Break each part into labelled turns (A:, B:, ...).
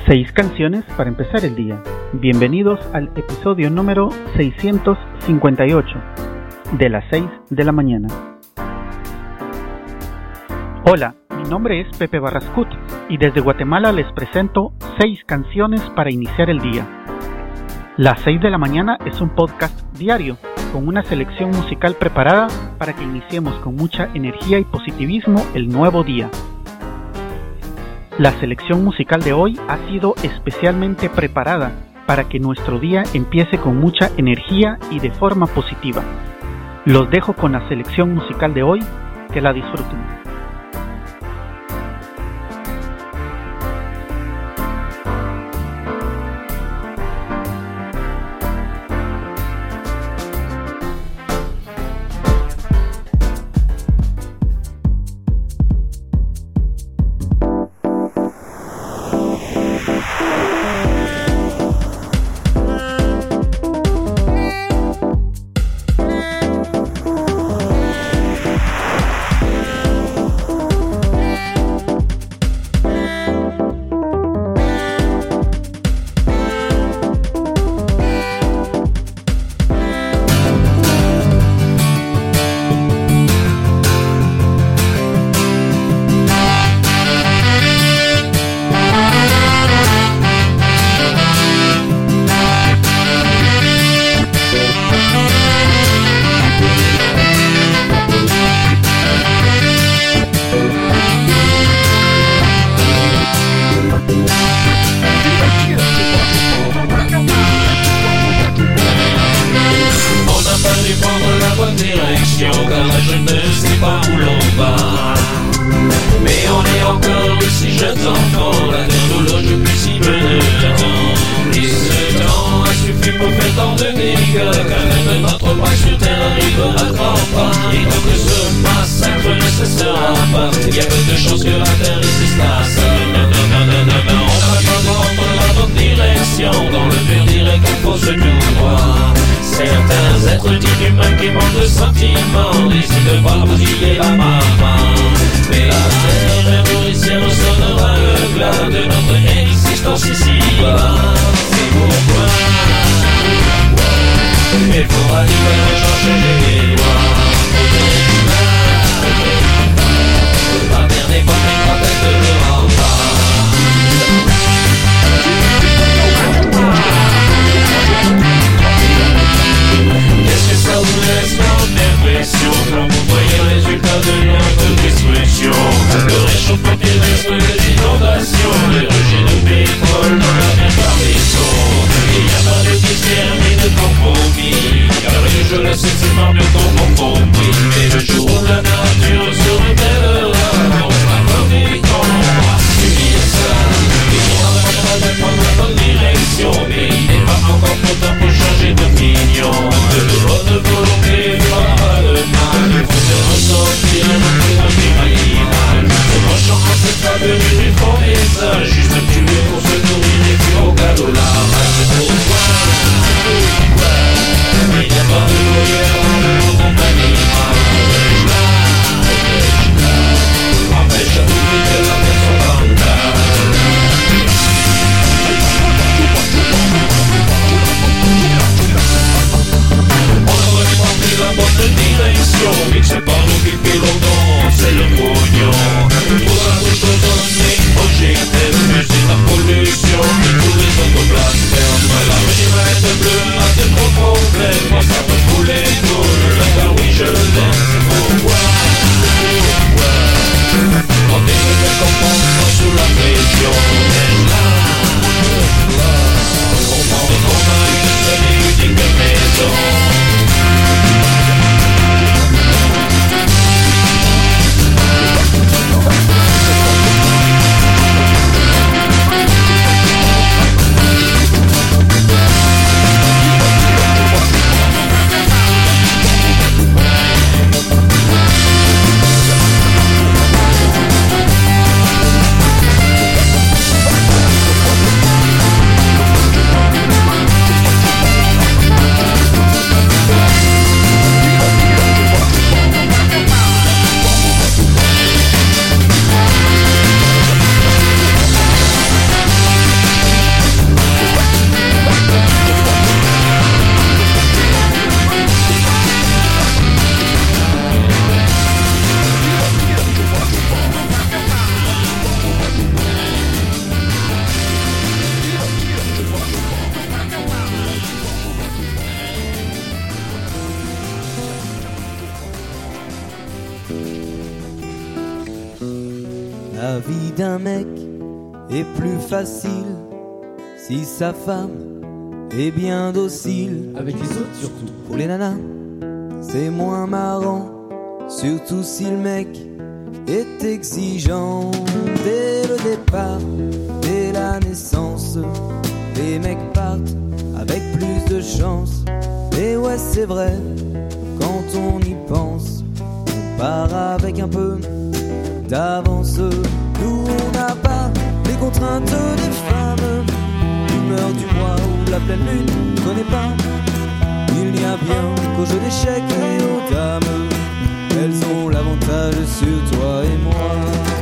A: 6 canciones para empezar el día. Bienvenidos al episodio número 658 de las 6 de la mañana. Hola, mi nombre es Pepe Barrascut y desde Guatemala les presento 6 canciones para iniciar el día. Las 6 de la mañana es un podcast diario con una selección musical preparada para que iniciemos con mucha energía y positivismo el nuevo día. La selección musical de hoy ha sido especialmente preparada para que nuestro día empiece con mucha energía y de forma positiva. Los dejo con la selección musical de hoy, que la disfruten.
B: Car la jeunesse n'est pas où l'on va. Mais on est encore si jeunes enfants, la technologie possible de temps. Et ce temps a suffi pour faire tant de dégâts, car même notre roi sur terre arrive à grands pas. Et tant que ce massacre ne cessera pas, il y a peu de chances que la terre résiste à ça. On va pas prendre la bonne direction, dans le pur direct on pose tout droit. Certains êtres inhumains qui manquent de sentiments décident de pas bousiller la maman. Mais la terre nourricière sonnera le glas de notre existence ici-bas. C'est pourquoi il faudra libérer, changer les lois. La terre n'est pas une protège de rempart. Qu'est-ce que ça vous laisse comme impression quand vous voyez le résultat de notre destruction? Le réchauffement terrestre, les inondations, les rejets de pétrole dans la mer par vaisseau. Il n'y a pas de mystère ni de compromis, car les jeux le sentiment de ton
C: La vie d'un mec est plus facile si sa femme est bien docile.
D: Avec les autres surtout.
C: Pour les nanas, c'est moins marrant, surtout si le mec est exigeant. Dès le départ, dès la naissance, les mecs partent avec plus de chance. Et ouais, c'est vrai, quand on y pense, on part avec un peu d'avance. Nous, on n'a pas les contraintes des femmes, l'humeur du mois ou la pleine lune, on connaît pas. Il n'y a bien qu'au jeu d'échecs et aux dames, elles ont l'avantage sur toi et moi.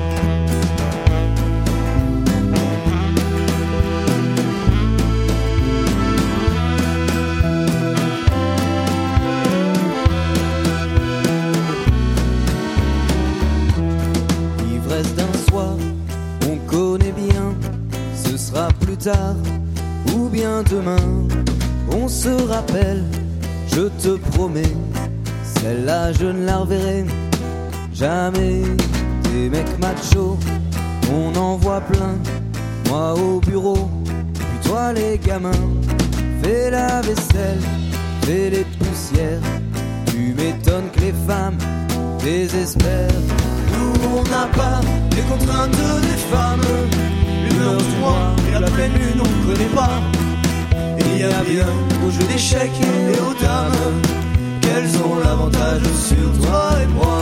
C: Ivresse d'un soir, on connaît bien, ce sera plus tard ou bien demain. On se rappelle, je te promets, celle-là je ne la reverrai jamais. Des mecs machos, on en voit plein, moi au bureau, puis toi les gamins. Fais la vaisselle, fais les poussières, tu m'étonnes que les femmes désespèrent. Nous on n'a pas les contraintes des femmes, l'humeur du mois et la pleine lune on ne connaît pas. Il y a bien au jeu d'échecs et aux dames, qu'elles ont l'avantage sur toi et moi.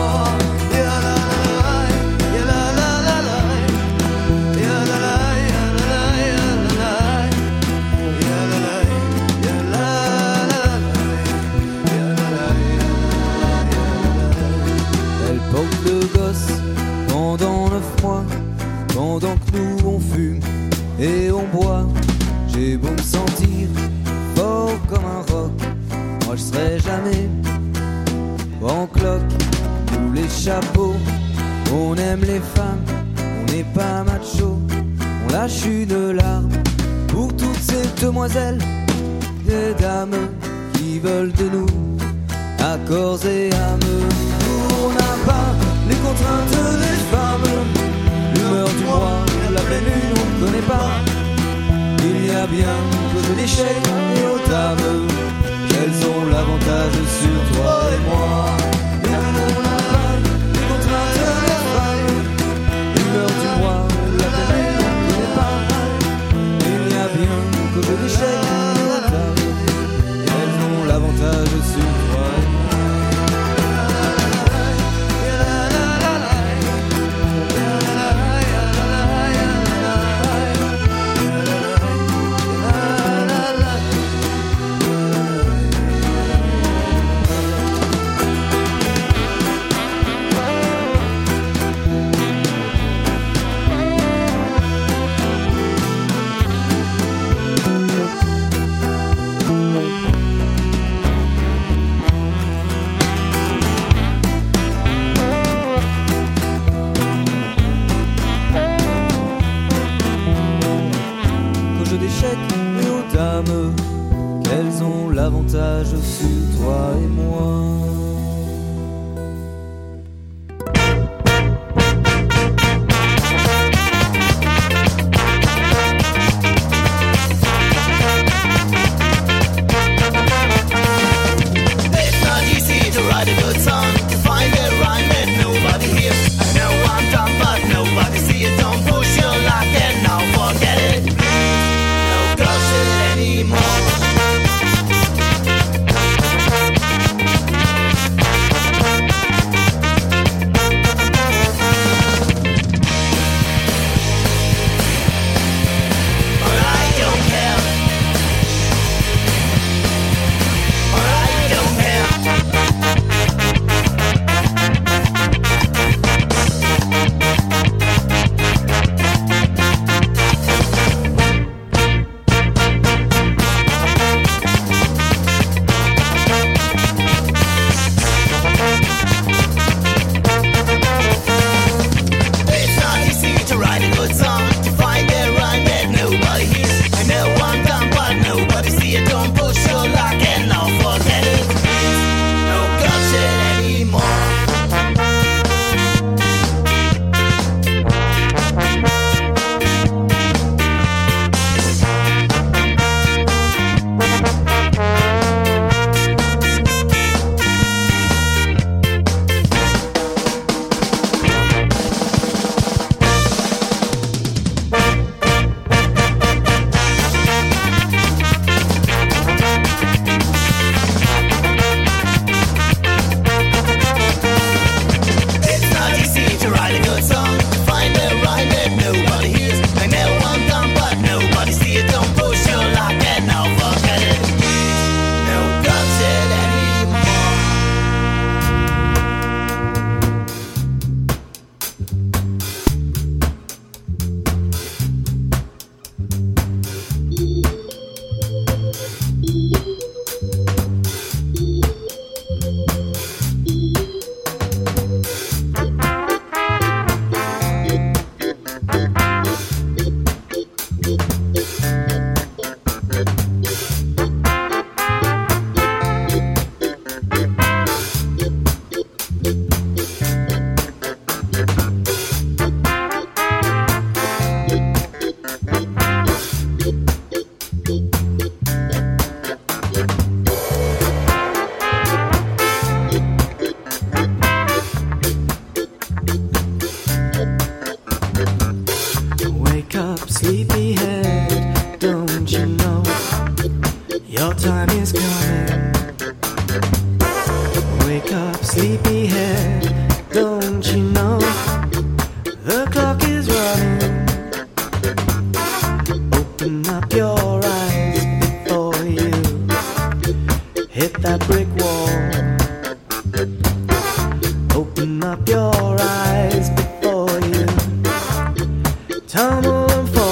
C: Elles portent le gosse pendant 9 mois, pendant que nous on fume et on boit. J'ai beau me sentir fort comme un roc, moi je serai jamais en cloque. Nous les chapeaux, on aime les femmes, on n'est pas macho. On lâche une larme pour toutes ces demoiselles, des dames qui veulent de nous à corps et âme. Nous on n'a pas les contraintes des femmes, l'humeur du mois, la pleine lune on ne connaît pas. Il y a bien qu'au jeu d'échecs et aux dames, qu'elles ont l'avantage sur toi et moi. Mais on n'a pas les contraintes des femmes, l'humeur du mois, la pleine lune on ne connaît pas. Il y a bien qu'au jeu d'échecs et aux dames, qu'elles ont l'avantage sur toi et moi. Qu'elles ont l'avantage sur toi et moi.
E: It's not easy to write a good song, to find a rhyme that nobody hears. I know I'm done, but nobody sees it. Don't push your luck and now forget it. No gushing anymore.
C: coming. Wake up, sleepyhead, don't you know the clock is running? Open up your eyes before you hit that brick wall. Open up your eyes before you tumble and fall.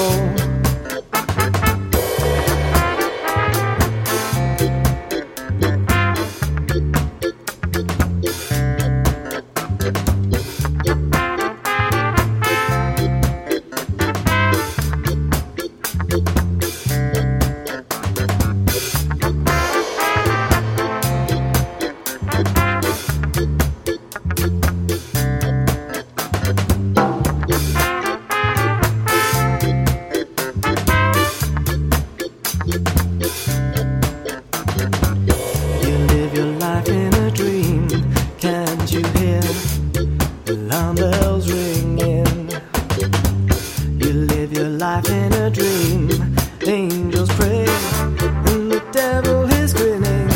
C: Alarm bells ringing. You live your life in a dream. Angels pray and the devil is grinning.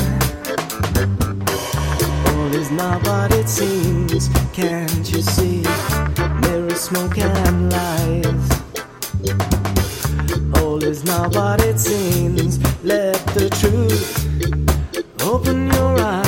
C: All is not what it seems. Can't you see? Mirror smoke and lies. All is not what it seems. Let the truth open your eyes.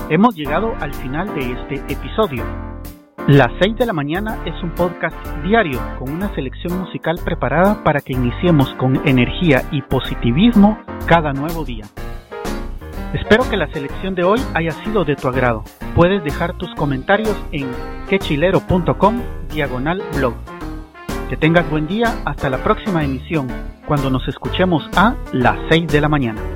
A: Hemos llegado al final de este episodio. Las 6 de la mañana es un podcast diario con una selección musical preparada para que iniciemos con energía y positivismo cada nuevo día. Espero que la selección de hoy haya sido de tu agrado. Puedes dejar tus comentarios en quechilero.com/blog. Que tengas buen día hasta la próxima emisión, cuando nos escuchemos a las 6 de la mañana.